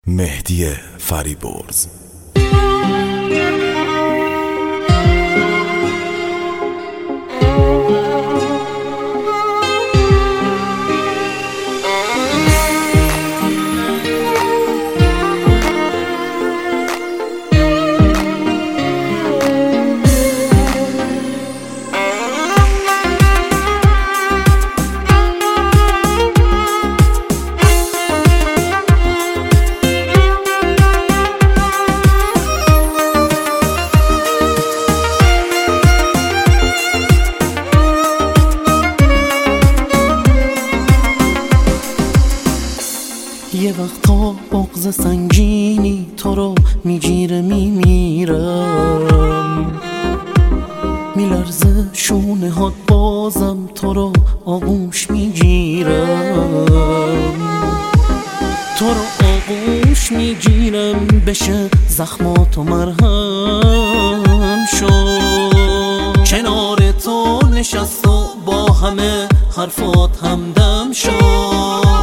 مهدی فریبرز. یه وقتا بغض سنگینی تو رو میگیره میمیرم، میلرزه شونه هات بازم تو رو آغوش میگیرم، تو رو آغوش میگیرم بشه زخماتو مرهم شو، کنار تو نشست و با همه حرفات همدم شو.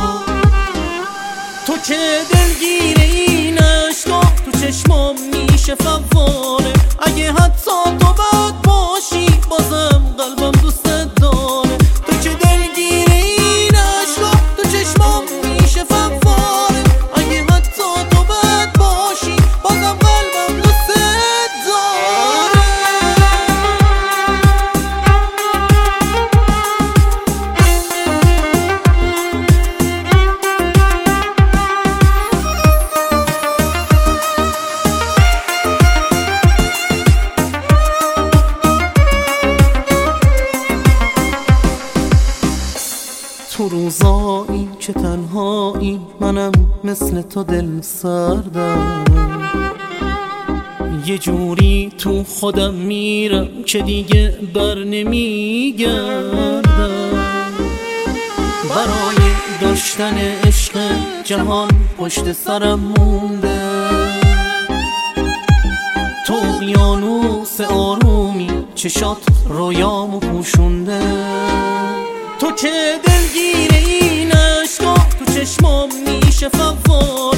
تو که دلگیر این عشقا تو چشمام میشه فواره، اگه حتی تو بد باشی بازم قلبم دوستت داره. تو که دلگیر این عشقا تو چشمام میشه فواره، اگه حتی تو بد باشی بازم قلبم دوستت داره. تو روزایی که تنهایی منم مثل تو دل سردم، یه جوری تو خودم میرم که دیگه بر نمیگردم. برای داشتن عشق جهان پشت سرم مونده، تو اقیانوس آرومی چشات رویامو پوشونده. تو که دلگیر این عشقا تو چشمام میشه فواره،